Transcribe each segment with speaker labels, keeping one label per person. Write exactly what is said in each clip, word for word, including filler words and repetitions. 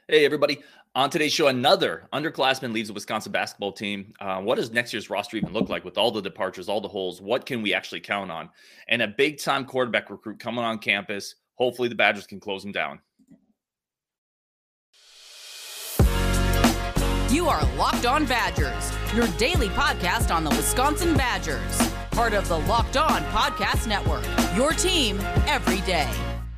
Speaker 1: Hey, everybody. On today's show, another underclassman leaves the Wisconsin basketball team. Uh, what does next year's roster even look like with all the departures, all the holes? What can we actually count on? And a big-time quarterback recruit coming on campus. Hopefully the Badgers can close him down.
Speaker 2: You are Locked On Badgers, your daily podcast on the Wisconsin Badgers. Part of the Locked On Podcast Network, your team every day.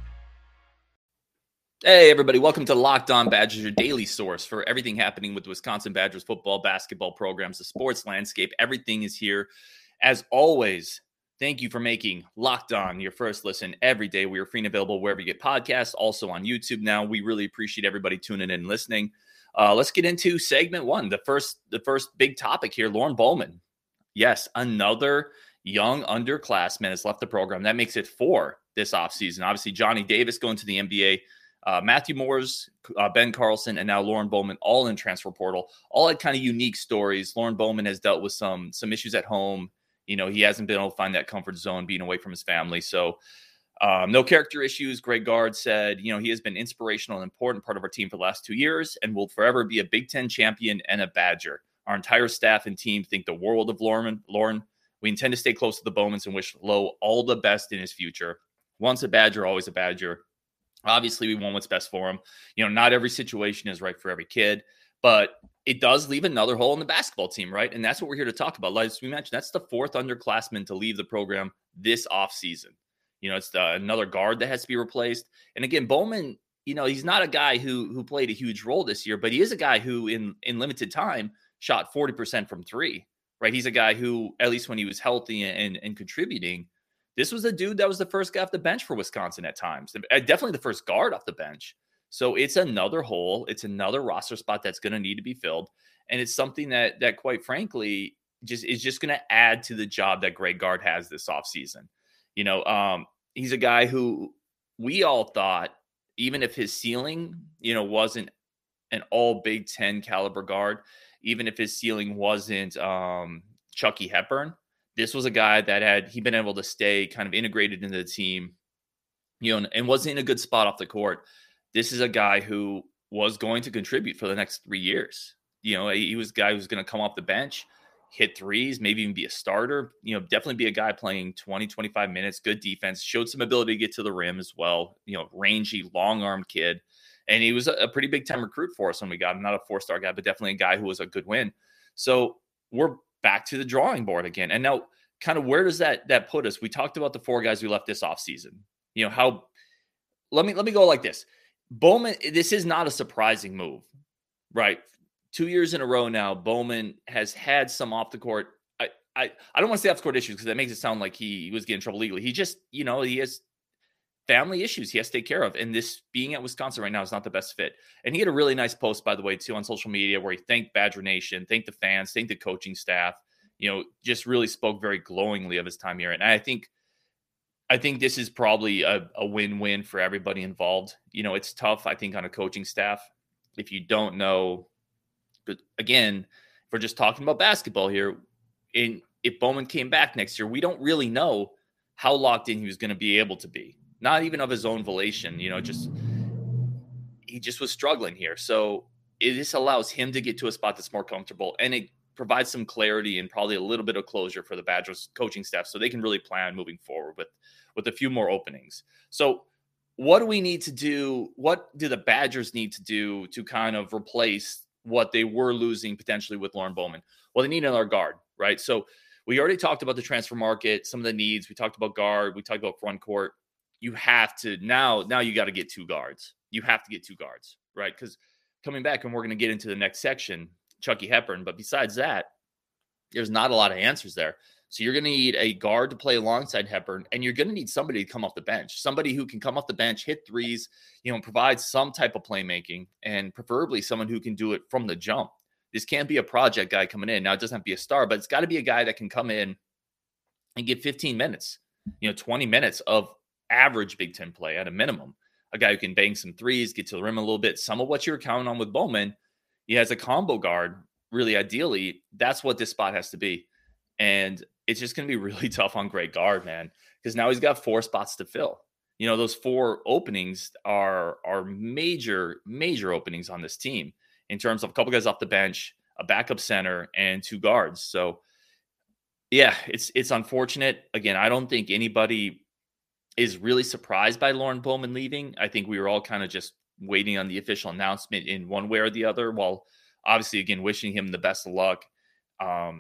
Speaker 1: Hey, everybody. Welcome to Locked On Badgers, your daily source for everything happening with the Wisconsin Badgers football, basketball programs, the sports landscape. Everything is here. As always, thank you for making Locked On your first listen every day. We are free and available wherever you get podcasts, also on YouTube now. We really appreciate everybody tuning in and listening. Uh, let's get into segment one, the first, the first big topic here, Lorne Bowman. Yes, another young underclassman has left the program. That makes it four this offseason. Obviously, Johnny Davis going to the N B A. Uh, Matthew Moores, uh, Ben Carlson, and now Lorne Bowman, all in transfer portal, all had kind of unique stories. Lorne Bowman has dealt with some some issues at home. You know, he hasn't been able to find that comfort zone being away from his family. So um, no character issues. Greg Gard said, you know, he has been inspirational and important part of our team for the last two years and will forever be a Big Ten champion and a Badger. Our entire staff and team think the world of Lorne. Lorne. We intend to stay close to the Bowmans and wish Lowe all the best in his future. Once a Badger, always a Badger. Obviously, we want what's best for him. You know, not every situation is right for every kid, but it does leave another hole in the basketball team, right? And that's what we're here to talk about. Like we mentioned, that's the fourth underclassman to leave the program this offseason. You know, it's the, another guard that has to be replaced. And again, Bowman, you know, he's not a guy who who played a huge role this year, but he is a guy who in, in limited time shot forty percent from three, right? He's a guy who, at least when he was healthy and, and contributing, this was a dude that was the first guy off the bench for Wisconsin at times. Definitely the first guard off the bench. So it's another hole. It's another roster spot that's going to need to be filled. And it's something that, that quite frankly, just is just going to add to the job that Greg Gard has this offseason. You know, um, he's a guy who we all thought, even if his ceiling, you know, wasn't an all Big Ten caliber guard, even if his ceiling wasn't um, Chucky Hepburn, this was a guy that had he been able to stay kind of integrated into the team, you know, and, and wasn't in a good spot off the court. This is a guy who was going to contribute for the next three years. You know, he was a guy who's going to come off the bench, hit threes, maybe even be a starter, you know, definitely be a guy playing twenty, twenty-five minutes, good defense, showed some ability to get to the rim as well. You know, rangy, long-armed kid. And he was a, a pretty big-time recruit for us when we got him. Not a four-star guy, but definitely a guy who was a good win. So we're back to the drawing board again. And now kind of where does that that put us? We talked about the four guys we left this offseason. You know, how let me let me go like this. Bowman, this is not a surprising move, right? Two years in a row now, Bowman has had some off the court. I I, I don't want to say off the court issues because that makes it sound like he was getting in trouble legally. He just, you know, he has family issues he has to take care of. And this being at Wisconsin right now is not the best fit. And he had a really nice post, by the way, too, on social media where he thanked Badger Nation, thanked the fans, thanked the coaching staff, you know, just really spoke very glowingly of his time here. And I think, I think this is probably a, a win-win for everybody involved. You know, it's tough, I think, on a coaching staff. If you don't know, but again, if we're just talking about basketball here, in if Bowman came back next year, we don't really know how locked in he was going to be able to be. Not even of his own volition, you know, just he just was struggling here. So it just allows him to get to a spot that's more comfortable, and it provides some clarity and probably a little bit of closure for the Badgers coaching staff so they can really plan moving forward with, with a few more openings. So what do we need to do? What do the Badgers need to do to kind of replace what they were losing potentially with Lorne Bowman? Well, they need another guard, right? So we already talked about the transfer market, some of the needs. We talked about guard. We talked about front court. You have to now, now you got to get two guards. You have to get two guards, right? Because coming back, and we're going to get into the next section, Chucky Hepburn. But besides that, there's not a lot of answers there. So you're going to need a guard to play alongside Hepburn, and you're going to need somebody to come off the bench, somebody who can come off the bench, hit threes, you know, provide some type of playmaking, and preferably someone who can do it from the jump. This can't be a project guy coming in. Now, it doesn't have to be a star, but it's got to be a guy that can come in and get fifteen minutes, you know, twenty minutes of average Big Ten play at a minimum. A guy who can bang some threes, get to the rim a little bit. Some of what you're counting on with Bowman, he has a combo guard. Really, ideally, that's what this spot has to be. And it's just going to be really tough on Greg Gard, man, because now he's got four spots to fill. You know, those four openings are are major, major openings on this team in terms of a couple guys off the bench, a backup center, and two guards. So, yeah, it's it's unfortunate. Again, I don't think anybody is really surprised by Lauren Bowman leaving. I think we were all kind of just waiting on the official announcement in one way or the other, while obviously, again, wishing him the best of luck. Um,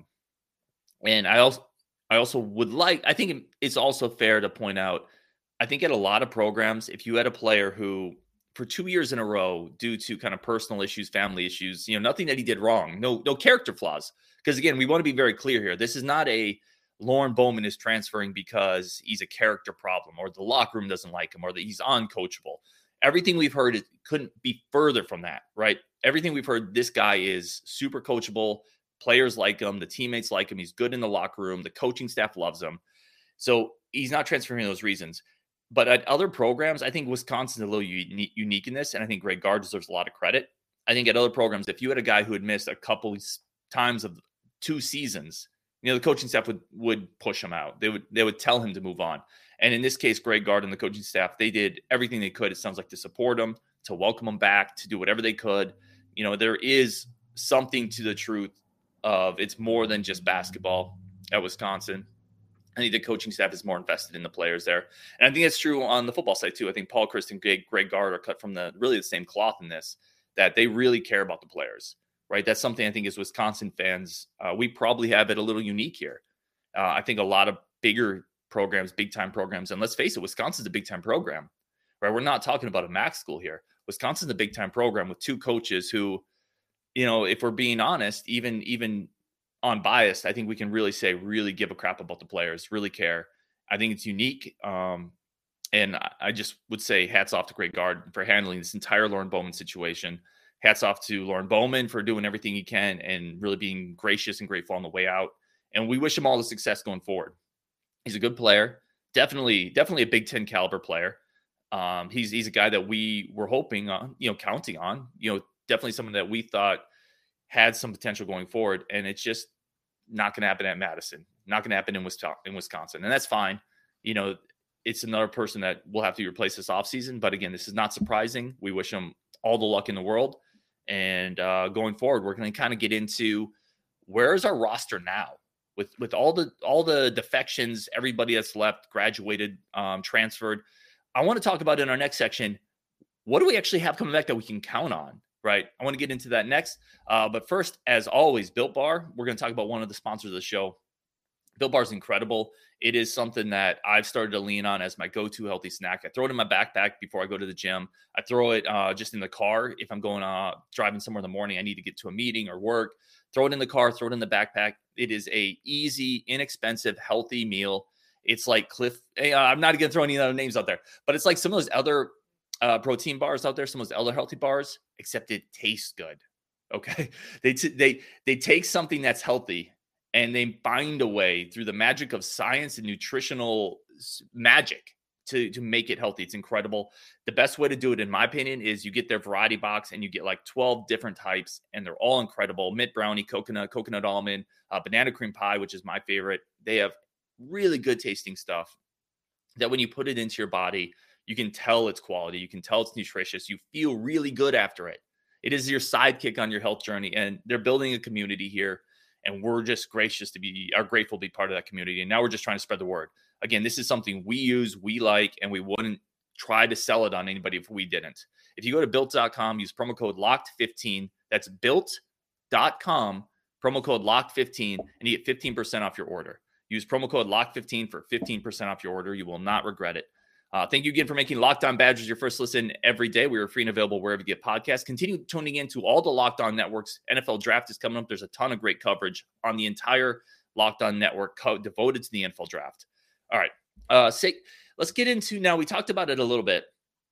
Speaker 1: and I also, I also would like, I think it's also fair to point out, I think at a lot of programs, if you had a player who for two years in a row, due to kind of personal issues, family issues, you know, nothing that he did wrong, no, no character flaws. Because again, we want to be very clear here. This is not a Lauren Bowman is transferring because he's a character problem or the locker room doesn't like him or that he's uncoachable. Everything we've heard, it couldn't be further from that, right? Everything we've heard, this guy is super coachable. Players like him. The teammates like him. He's good in the locker room. The coaching staff loves him. So he's not transferring for those reasons. But at other programs, I think Wisconsin's a little unique, unique in this, and I think Greg Gard deserves a lot of credit. I think at other programs, if you had a guy who had missed a couple times of two seasons, you know, the coaching staff would would push him out. They would they would tell him to move on. And in this case, Greg Gard and the coaching staff, they did everything they could, it sounds like, to support him, to welcome him back, to do whatever they could. You know, there is something to the truth of it's more than just basketball at Wisconsin. I think the coaching staff is more invested in the players there. And I think that's true on the football side too. I think Paul Chryst and Greg, Greg Gard are cut from the really the same cloth in this, that they really care about the players, right? That's something I think as Wisconsin fans, uh, we probably have it a little unique here. Uh, I think a lot of bigger programs, big time programs, and let's face it, Wisconsin's a big time program, right? We're not talking about a MAC school here. Wisconsin's a big time program with two coaches who, you know, if we're being honest, even, even unbiased, I think we can really say, really give a crap about the players, really care. I think it's unique. Um, and I just would say hats off to Greg Gard for handling this entire Lauren Bowman situation. Hats off to Lauren Bowman for doing everything he can and really being gracious and grateful on the way out. And we wish him all the success going forward. He's a good player. Definitely, definitely a Big Ten caliber player. Um, he's he's a guy that we were hoping on, you know, counting on, you know, definitely someone that we thought had some potential going forward. And it's just not going to happen at Madison, not going to happen in Wisconsin. And that's fine. You know, it's another person that we'll have to replace this offseason. But again, this is not surprising. We wish him all the luck in the world. And uh, going forward, we're going to kind of get into where is our roster now? With with all the all the defections, everybody that's left, graduated, um, transferred. I want to talk about in our next section, what do we actually have coming back that we can count on, right? I want to get into that next. Uh, but first, as always, Built Bar. We're going to talk about one of the sponsors of the show. Built Bar is incredible. It is something that I've started to lean on as my go-to healthy snack. I throw it in my backpack before I go to the gym. I throw it uh, just in the car if I'm going uh, driving somewhere in the morning. I need to get to a meeting or work. Throw it in the car, throw it in the backpack. It is a easy, inexpensive, healthy meal. It's like Cliff. Uh, I'm not going to throw any other names out there, but it's like some of those other uh, protein bars out there, some of those other healthy bars, except it tastes good. Okay, they t- they they take something that's healthy and they find a way through the magic of science and nutritional magic to, to make it healthy. It's incredible. The best way to do it, in my opinion, is you get their variety box and you get like twelve different types and they're all incredible. Mint brownie, coconut, coconut almond, uh, banana cream pie, which is my favorite. They have really good tasting stuff that when you put it into your body, you can tell it's quality. You can tell it's nutritious. You feel really good after it. It is your sidekick on your health journey. And they're building a community here. And we're just gracious to be, are grateful to be part of that community. And now we're just trying to spread the word. Again, this is something we use, we like, and we wouldn't try to sell it on anybody if we didn't. If you go to built dot com, use promo code locked fifteen. That's built dot com, promo code locked fifteen, and you get fifteen percent off your order. Use promo code locked fifteen for fifteen percent off your order. You will not regret it. Uh, thank you again for making Locked On Badgers your first listen every day. We are free and available wherever you get podcasts. Continue tuning in to all the Locked On networks. N F L Draft is coming up. There's a ton of great coverage on the entire Locked On network co- devoted to the N F L Draft. All right. Uh, say, let's get into now. We talked about it a little bit.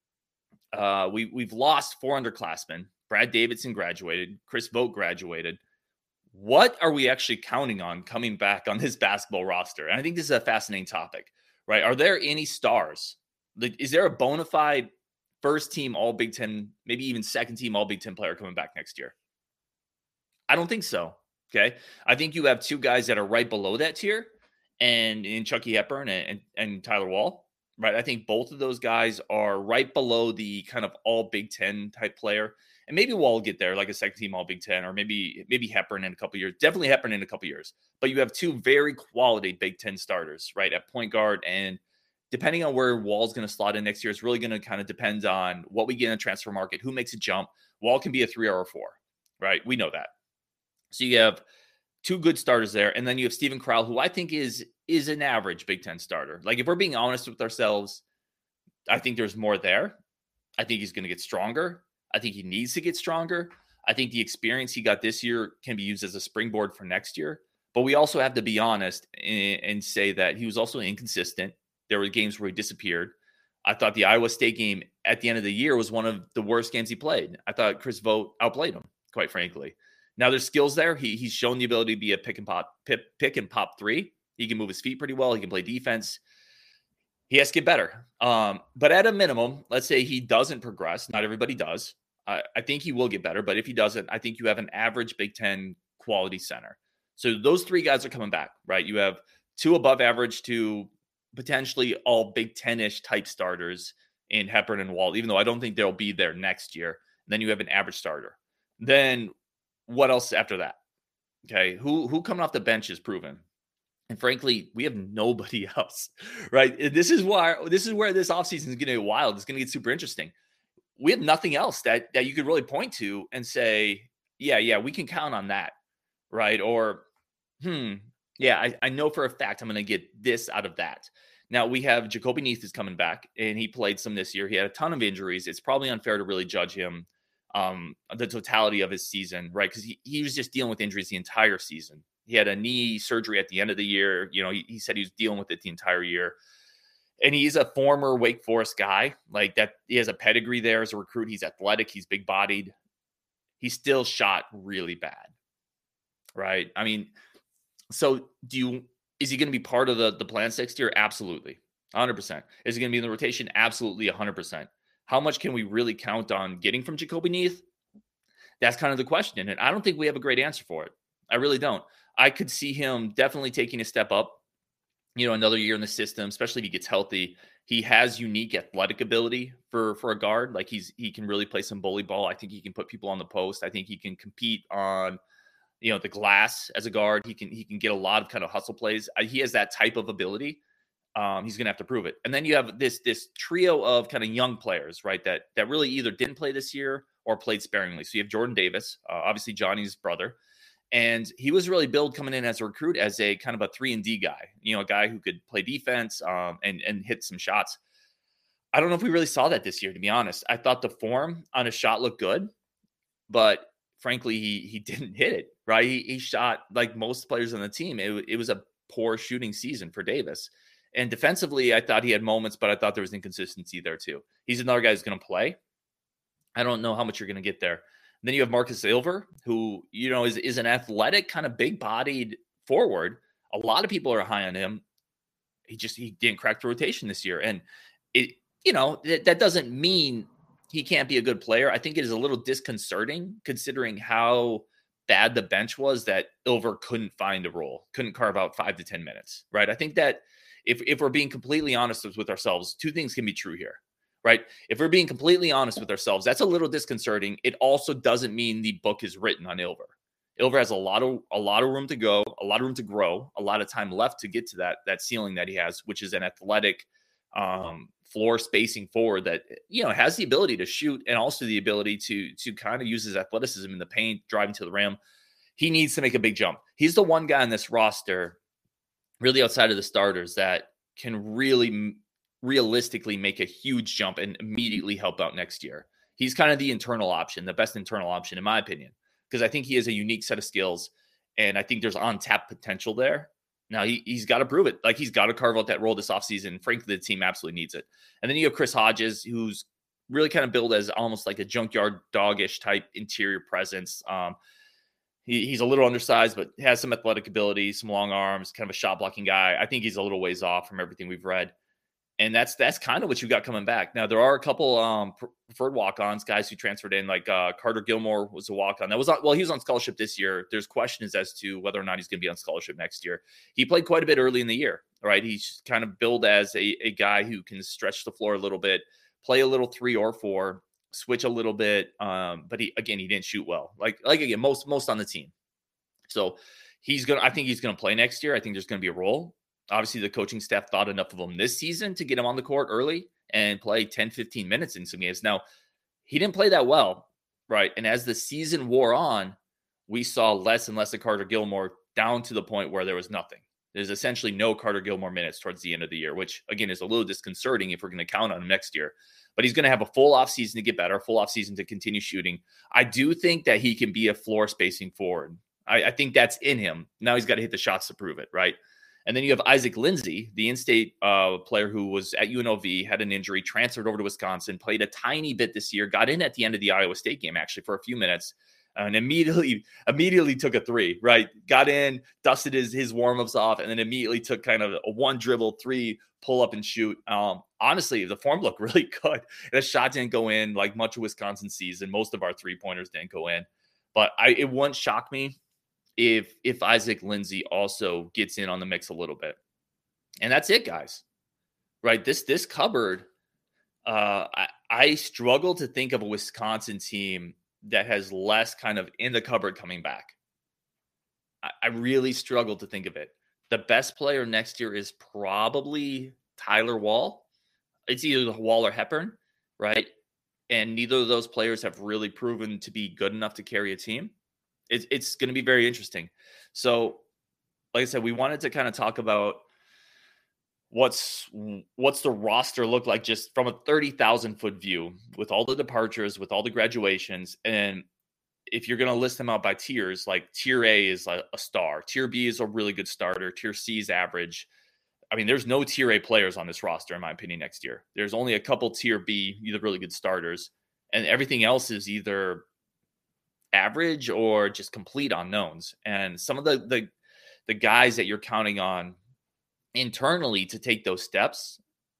Speaker 1: Uh, we, we've lost four underclassmen. Brad Davidson graduated. Chris Vogt graduated. What are we actually counting on coming back on this basketball roster? And I think this is a fascinating topic, right? Are there any stars? Like, is there a bona fide first team all Big Ten, maybe even second team all Big Ten player coming back next year? I don't think so. Okay. I think you have two guys that are right below that tier, and in Chucky Hepburn and, and, and Tyler Wall. right? I think both of those guys are right below the kind of all Big Ten type player. And maybe Wall will get there, like a second team all Big Ten, or maybe maybe Hepburn in a couple years. Definitely Hepburn in a couple years. But you have two very quality Big Ten starters, right, at point guard. And depending on where Wall's going to slot in next year, it's really going to kind of depend on what we get in the transfer market, who makes a jump. Wall can be a three or a four, right? We know that. So you have two good starters there. And then you have Steven Crowl, who I think is is an average Big Ten starter. Like, if we're being honest with ourselves, I think there's more there. I think he's going to get stronger. I think he needs to get stronger. I think the experience he got this year can be used as a springboard for next year. But we also have to be honest and, and say that he was also inconsistent. There were games where he disappeared. I thought the Iowa State game at the end of the year was one of the worst games he played. I thought Chris Vogt outplayed him, quite frankly. Now, there's skills there. He, he's shown the ability to be a pick and pop, pick, pick and pop three. He can move his feet pretty well. He can play defense. He has to get better. Um, but at a minimum, let's say he doesn't progress. Not everybody does. I, I think he will get better. But if he doesn't, I think you have an average Big Ten quality center. So those three guys are coming back, right? You have two above average to potentially all Big Ten-ish type starters in Hepburn and Wall, even though I don't think they'll be there next year. And then you have an average starter. Then what else after that? Okay, who who coming off the bench is proven? And frankly, we have nobody else, right? This is why this is where this offseason is going to be wild. It's going to get super interesting. We have nothing else that that you could really point to and say, yeah, yeah, we can count on that, right? Or, hmm, yeah, I, I know for a fact I'm going to get this out of that. Now, we have Jacoby Neath is coming back, and he played some this year. He had a ton of injuries. It's probably unfair to really judge him, um, the totality of his season, right? Because he, he was just dealing with injuries the entire season. He had a knee surgery at the end of the year. You know, he, he said he was dealing with it the entire year. And he's a former Wake Forest guy. Like, that, he has a pedigree there as a recruit. He's athletic. He's big-bodied. He still shot really bad, right? I mean, so do you – is he going to be part of the, the plans next year? Absolutely. one hundred percent. Is he going to be in the rotation? Absolutely, one hundred percent. How much can we really count on getting from Jacoby Neath? That's kind of the question. And I don't think we have a great answer for it. I really don't. I could see him definitely taking a step up, you know, another year in the system, especially if he gets healthy. He has unique athletic ability for, for a guard. Like, he's, he can really play some bully ball. I think he can put people on the post. I think he can compete on, you know, the glass as a guard. He can, he can get a lot of kind of hustle plays. He has that type of ability. Um, he's going to have to prove it. And then you have this, this trio of kind of young players, right? That, that really either didn't play this year or played sparingly. So you have Jordan Davis, uh, obviously Johnny's brother. And he was really billed coming in as a recruit as a kind of a three and D guy, you know, a guy who could play defense um, and, and hit some shots. I don't know if we really saw that this year, to be honest. I thought the form on his shot looked good, but frankly, he he didn't hit it, right? He, he shot like most players on the team. It, it was a poor shooting season for Davis. And defensively, I thought he had moments, but I thought there was inconsistency there too. He's another guy who's going to play. I don't know how much you're going to get there. Then you have Marcus Ilver, who, you know, is, is an athletic, kind of big-bodied forward. A lot of people are high on him. He just, he didn't crack the rotation this year. And it, you know, that, that doesn't mean he can't be a good player. I think it is a little disconcerting considering how bad the bench was that Ilver couldn't find a role, couldn't carve out five to ten minutes, right? I think that if, if we're being completely honest with ourselves, two things can be true here. Right? If we're being completely honest with ourselves, that's a little disconcerting. It also doesn't mean the book is written on Ilver. Ilver has a lot of a lot of room to go, a lot of room to grow, a lot of time left to get to that that ceiling that he has, which is an athletic um, floor spacing forward that, you know, has the ability to shoot and also the ability to to kind of use his athleticism in the paint, driving to the rim. He needs to make a big jump. He's the one guy on this roster, really outside of the starters, that can really realistically make a huge jump and immediately help out next year. He's kind of the internal option, the best internal option, in my opinion, because I think he has a unique set of skills, and I think there's untapped potential there. Now, he, he's got to prove it. Like, he's got to carve out that role this offseason. Frankly, the team absolutely needs it. And then you have Chris Hodges, who's really kind of billed as almost like a junkyard doggish type interior presence. Um, he, he's a little undersized, but has some athletic ability, some long arms, kind of a shot blocking guy. I think he's a little ways off from everything we've read. And that's that's kind of what you got coming back. Now, there are a couple um, preferred walk-ons, guys who transferred in, like uh, Carter Gilmore was a walk-on. That was on, well, he was on scholarship this year. There's questions as to whether or not he's going to be on scholarship next year. He played quite a bit early in the year. right? He's kind of billed as a, a guy who can stretch the floor a little bit, play a little three or four, switch a little bit. Um, but he, again, he didn't shoot well. Like, like again, most, most on the team. So he's going to, I think he's going to play next year. I think there's going to be a role. Obviously the coaching staff thought enough of him this season to get him on the court early and play ten, fifteen minutes in some games. Now he didn't play that well. Right. And as the season wore on, we saw less and less of Carter Gilmore down to the point where there was nothing. There's essentially no Carter Gilmore minutes towards the end of the year, which again is a little disconcerting if we're going to count on him next year. But he's going to have a full off season to get better, a full off season to continue shooting. I do think that he can be a floor spacing forward. I, I think that's in him. Now he's got to hit the shots to prove it, right? And then you have Isaac Lindsey, the in-state uh, player who was at U N L V, had an injury, transferred over to Wisconsin, played a tiny bit this year, got in at the end of the Iowa State game actually for a few minutes, and immediately immediately took a three, right? Got in, dusted his, his warm-ups off, and then immediately took kind of a one dribble, three, pull up and shoot. Um, honestly, the form looked really good. The shot didn't go in like much of Wisconsin season. Most of our three-pointers didn't go in. But I, it wouldn't shock me if if Isaac Lindsey also gets in on the mix a little bit. And that's it, guys. Right? This this cupboard, uh, I, I struggle to think of a Wisconsin team that has less kind of in the cupboard coming back. I, I really struggle to think of it. The best player next year is probably Tyler Wall. It's either Wall or Hepburn, right? And neither of those players have really proven to be good enough to carry a team. It's it's going to be very interesting. So, like I said, we wanted to kind of talk about what's what's the roster look like just from a thirty thousand foot view with all the departures, with all the graduations. And if you're going to list them out by tiers, like tier A is a, a star, tier B is a really good starter, tier C is average. I mean, there's no tier A players on this roster, in my opinion, next year. There's only a couple tier B, either really good starters, and everything else is either average or just complete unknowns. And some of the the the guys that you're counting on internally to take those steps,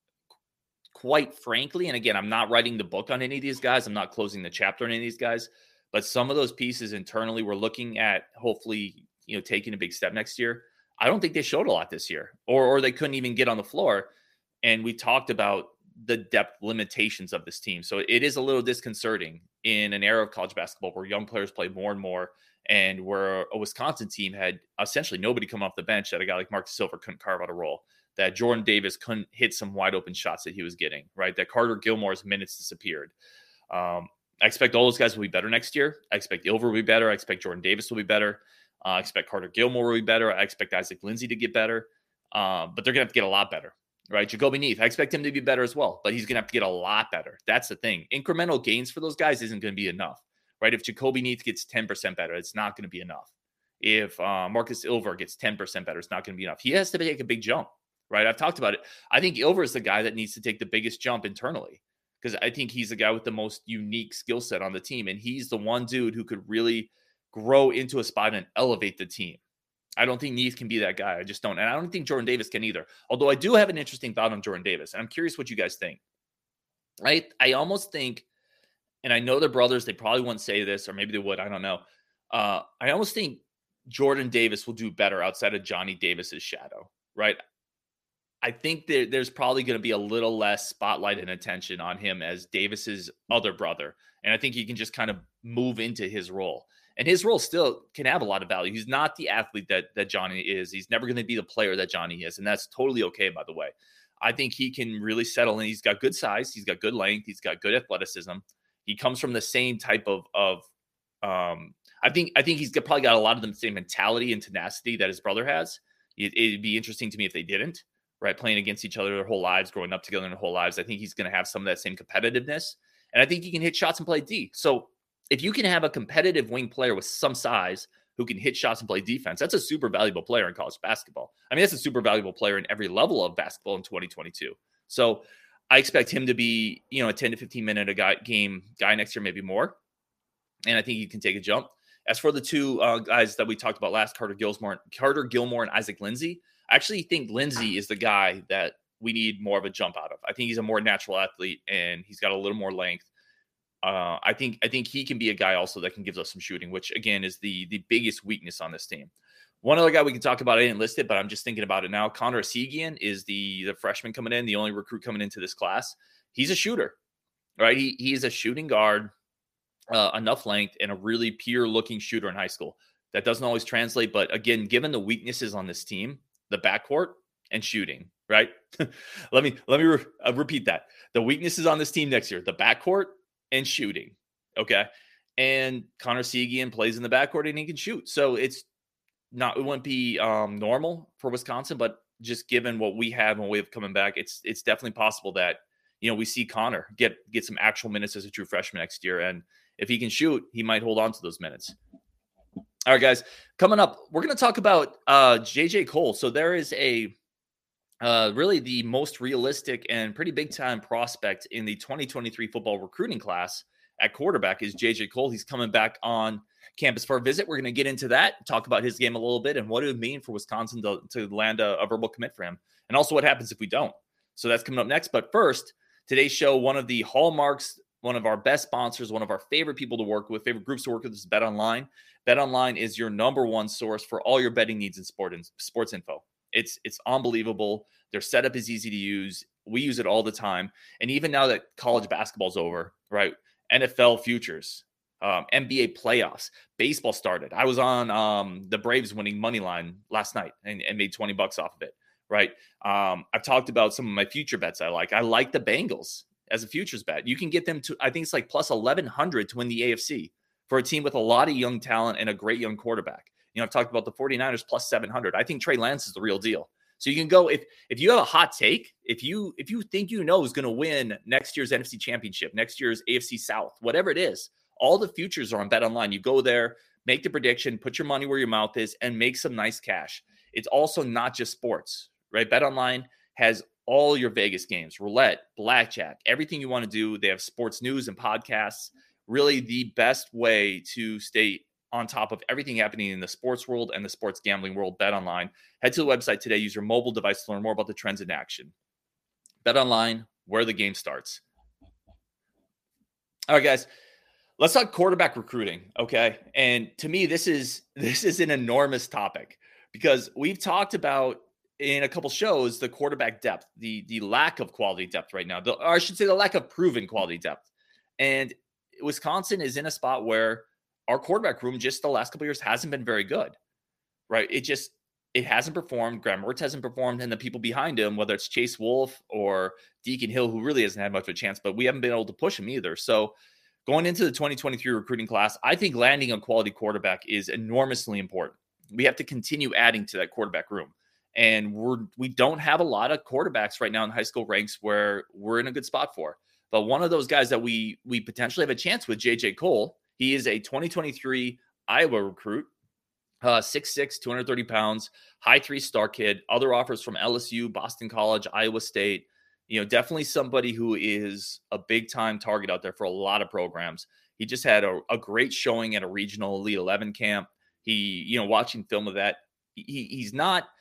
Speaker 1: quite frankly, and again, I'm not writing the book on any of these guys. I'm not closing the chapter on any of these guys, but some of those pieces internally we're looking at hopefully, you know, taking a big step next year. I don't think they showed a lot this year, or or they couldn't even get on the floor. And we talked about the depth limitations of this team. So it is a little disconcerting in an era of college basketball where young players play more and more, and where a Wisconsin team had essentially nobody come off the bench, that a guy like Marcus Silver couldn't carve out a role, that Jordan Davis couldn't hit some wide open shots that he was getting, right? That Carter Gilmore's minutes disappeared. Um, I expect all those guys will be better next year. I expect Ilver will be better. I expect Jordan Davis will be better. Uh, I expect Carter Gilmore will be better. I expect Isaac Lindsey to get better. Uh, but they're going to have to get a lot better, right? Jacoby Neath, I expect him to be better as well, but he's going to have to get a lot better. That's the thing. Incremental gains for those guys isn't going to be enough, right? If Jacoby Neath gets ten percent better, it's not going to be enough. If uh, Marcus Ilver gets ten percent better, it's not going to be enough. He has to take a big jump, right? I've talked about it. I think Ilver is the guy that needs to take the biggest jump internally, because I think he's the guy with the most unique skill set on the team. And he's the one dude who could really grow into a spot and elevate the team. I don't think Neath can be that guy. I just don't. And I don't think Jordan Davis can either. Although I do have an interesting thought on Jordan Davis. And I'm curious what you guys think. Right? I almost think, and I know they're brothers, they probably wouldn't say this, or maybe they would, I don't know. Uh, I almost think Jordan Davis will do better outside of Johnny Davis's shadow, right? I think there, there's probably going to be a little less spotlight and attention on him as Davis's other brother. And I think he can just kind of move into his role. And his role still can have a lot of value. He's not the athlete that, that Johnny is. He's never going to be the player that Johnny is. And that's totally okay, by the way. I think he can really settle in. He's got good size. He's got good length. He's got good athleticism. He comes from the same type of, of um, I think I think he's got, probably got a lot of the same mentality and tenacity that his brother has. It, it'd be interesting to me if they didn't, right? Playing against each other their whole lives, growing up together their whole lives. I think he's going to have some of that same competitiveness. And I think he can hit shots and play D. So if you can have a competitive wing player with some size who can hit shots and play defense, that's a super valuable player in college basketball. I mean, that's a super valuable player in every level of basketball in twenty twenty-two. So I expect him to be, you know, a ten to fifteen minute a guy, game guy next year, maybe more. And I think he can take a jump. As for the two uh, guys that we talked about last, Carter Gilmore, Carter Gilmore and Isaac Lindsey, I actually think Lindsey is the guy that we need more of a jump out of. I think he's a more natural athlete and he's got a little more length. Uh, I think I think he can be a guy also that can give us some shooting, which again is the the biggest weakness on this team. One other guy we can talk about, I didn't list it, but I'm just thinking about it now. Connor Esigian is the, the freshman coming in, the only recruit coming into this class. He's a shooter, right? He, he's a shooting guard, uh, enough length, and a really pure-looking shooter in high school. That doesn't always translate, but again, given the weaknesses on this team, the backcourt and shooting, right? let me let me re- uh, repeat that. The weaknesses on this team next year, the backcourt and shooting, okay? And Connor Esigian plays in the backcourt and he can shoot. So it's not, it wouldn't be um, normal for Wisconsin, but just given what we have and we have coming back, it's it's definitely possible that, you know, we see Connor get get some actual minutes as a true freshman next year. And if he can shoot, he might hold on to those minutes. All right, guys, coming up, we're going to talk about uh, J J Kohl. So there is a uh, really the most realistic and pretty big-time prospect in the twenty twenty-three football recruiting class at quarterback is J J Kohl. He's coming back on campus for a visit. We're going to get into that, talk about his game a little bit and what it would mean for Wisconsin to, to land a, a verbal commit for him, and also what happens if we don't. So that's coming up next. But first, today's show, one of the hallmarks, one of our best sponsors, one of our favorite people to work with, favorite groups to work with is BetOnline. BetOnline is your number one source for all your betting needs and sport and sports info. It's it's unbelievable. Their setup is easy to use. We use it all the time. And even now that college basketball's over, right? N F L futures, um, N B A playoffs, baseball started. I was on um, the Braves winning money line last night and, and made twenty bucks off of it, right? Um, I've talked about some of my future bets I like. I like the Bengals as a futures bet. You can get them to, I think it's like plus eleven hundred to win the A F C for a team with a lot of young talent and a great young quarterback. You know, I've talked about the 49ers plus seven hundred. I think Trey Lance is the real deal. So you can go, if if you have a hot take, if you if you think you know who's going to win next year's N F C Championship, next year's A F C South, whatever it is, all the futures are on BetOnline. You go there, make the prediction, put your money where your mouth is, and make some nice cash. It's also not just sports, right? BetOnline has all your Vegas games, roulette, blackjack, everything you want to do. They have sports news and podcasts. Really the best way to stay on top of everything happening in the sports world and the sports gambling world. BetOnline. Head to the website today. Use your mobile device to learn more about the trends in action. BetOnline, where the game starts. All right, guys, let's talk quarterback recruiting, okay? And to me, this is this is an enormous topic because we've talked about in a couple shows the quarterback depth, the the lack of quality depth right now, the, or I should say the lack of proven quality depth. And Wisconsin is in a spot where our quarterback room just the last couple of years hasn't been very good, right? It just, it hasn't performed. Graham Mertz hasn't performed, and the people behind him, whether it's Chase Wolf or Deacon Hill, who really hasn't had much of a chance, but we haven't been able to push him either. So going into the twenty twenty-three recruiting class, I think landing a quality quarterback is enormously important. We have to continue adding to that quarterback room. And we're, we don't have a lot of quarterbacks right now in high school ranks where we're in a good spot for. But one of those guys that we we potentially have a chance with, J J Kohl, he is a twenty twenty-three Iowa recruit, uh, six six, two hundred thirty pounds, high three-star kid. Other offers from L S U, Boston College, Iowa State. You know, definitely somebody who is a big-time target out there for a lot of programs. He just had a, a great showing at a regional Elite eleven camp. He, you know, watching film of that, he he's not –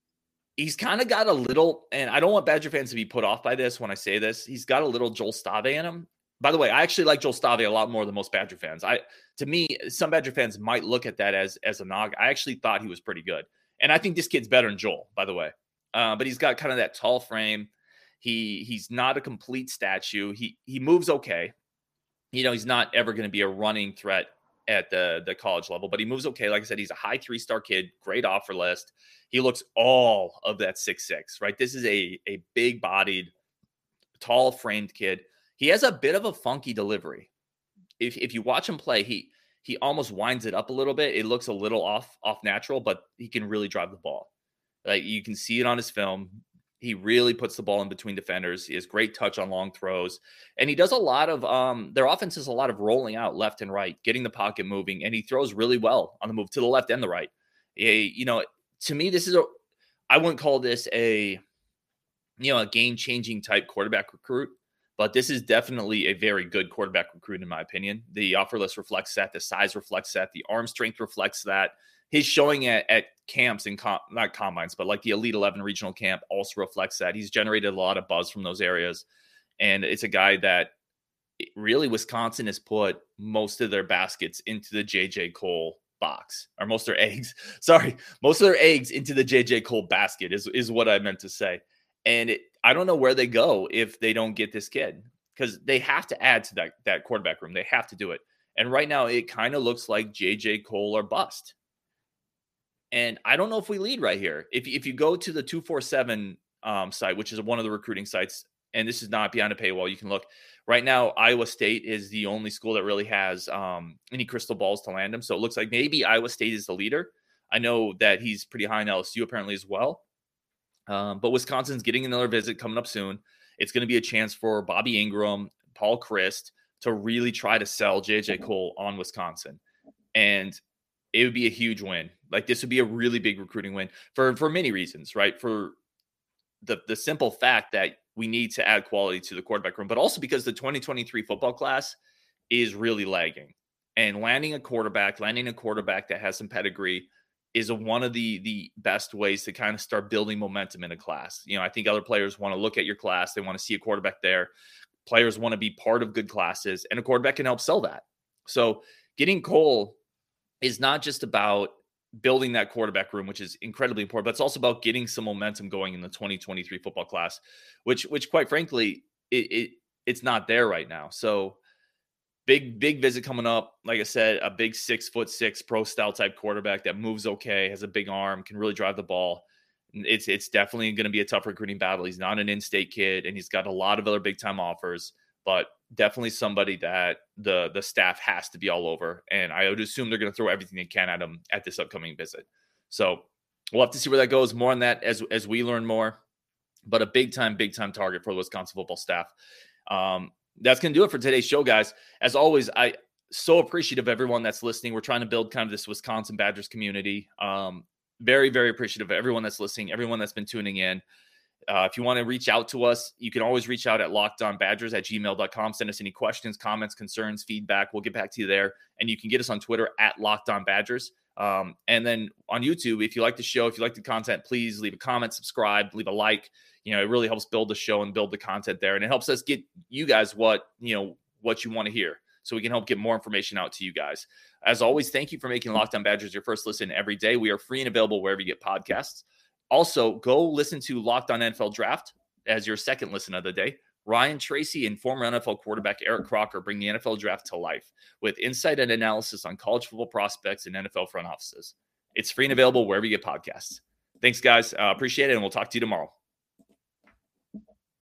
Speaker 1: he's kind of got a little, and I don't want Badger fans to be put off by this when I say this, he's got a little Joel Stave in him. By the way, I actually like Joel Stave a lot more than most Badger fans. I, to me, some Badger fans might look at that as, as a nog. I actually thought he was pretty good. And I think this kid's better than Joel, by the way. Uh, but he's got kind of that tall frame. He He's not a complete statue. He he moves okay. You know, he's not ever going to be a running threat at the, the college level, but he moves okay. Like I said, he's a high three-star kid, great offer list. He looks all of that six six, right? This is a, a big-bodied, tall-framed kid. He has a bit of a funky delivery. If if you watch him play, he he almost winds it up a little bit. It looks a little off off natural, but he can really drive the ball. Like you can see it on his film. He really puts the ball in between defenders. He has great touch on long throws. And he does a lot of um, – their offense is a lot of rolling out left and right, getting the pocket moving, and he throws really well on the move to the left and the right. A, you know, to me, this is a – I wouldn't call this a, you know, a game-changing type quarterback recruit, but this is definitely a very good quarterback recruit in my opinion. The offer list reflects that. The size reflects that. The arm strength reflects that. His showing at, at camps and com- not combines, but like the Elite eleven regional camp also reflects that. He's generated a lot of buzz from those areas. And it's a guy that really Wisconsin has put most of their baskets into the J J Kohl box, or most of their eggs. Sorry, most of their eggs into the J J Cole basket is, is what I meant to say. And it, I don't know where they go if they don't get this kid, because they have to add to that, that quarterback room. They have to do it. And right now it kind of looks like J J Cole or bust. And I don't know if we lead right here. If, if you go to the two forty-seven um, site, which is one of the recruiting sites, and this is not behind a paywall, you can look. Right now, Iowa State is the only school that really has um, any crystal balls to land him. So it looks like maybe Iowa State is the leader. I know that he's pretty high in L S U apparently as well. Um, but Wisconsin's getting another visit coming up soon. It's going to be a chance for Bobby Ingram, Paul Chryst to really try to sell J J Cole on Wisconsin. And it would be a huge win. Like, this would be a really big recruiting win for, for many reasons, right? For the, the simple fact that we need to add quality to the quarterback room, but also because the twenty twenty-three football class is really lagging. And landing a quarterback, landing a quarterback that has some pedigree is a, one of the, the best ways to kind of start building momentum in a class. You know, I think other players want to look at your class. They want to see a quarterback there. Players want to be part of good classes, and a quarterback can help sell that. So getting Cole is not just about building that quarterback room, which is incredibly important, but it's also about getting some momentum going in the twenty twenty-three football class, which, which quite frankly, it, it it's not there right now. So big, big visit coming up. Like I said, a big six foot six pro style type quarterback that moves okay, has a big arm, can really drive the ball. It's, it's definitely going to be a tough recruiting battle. He's not an in-state kid, and he's got a lot of other big time offers, but definitely somebody that the the staff has to be all over. And I would assume they're going to throw everything they can at him at this upcoming visit. So we'll have to see where that goes. More on that as, as we learn more, but a big time, big time target for the Wisconsin football staff. Um, that's going to do it for today's show, guys. As always, I so appreciative of everyone that's listening. We're trying to build kind of this Wisconsin Badgers community. Um, very, very appreciative of everyone that's listening, everyone that's been tuning in. Uh, if you want to reach out to us, you can always reach out at lockedonbadgers at gmail dot com. Send us any questions, comments, concerns, feedback. We'll get back to you there. And you can get us on Twitter at lockedonbadgers. Um, and then on YouTube, if you like the show, if you like the content, please leave a comment, subscribe, leave a like. You know, it really helps build the show and build the content there. And it helps us get you guys what, you know, what you want to hear, so we can help get more information out to you guys. As always, thank you for making Locked On Badgers your first listen every day. We are free and available wherever you get podcasts. Also, go listen to Locked On N F L Draft as your second listen of the day. Ryan Tracy and former N F L quarterback Eric Crocker bring the N F L Draft to life with insight and analysis on college football prospects and N F L front offices. It's free and available wherever you get podcasts. Thanks, guys. Uh, appreciate it, and we'll talk to you tomorrow.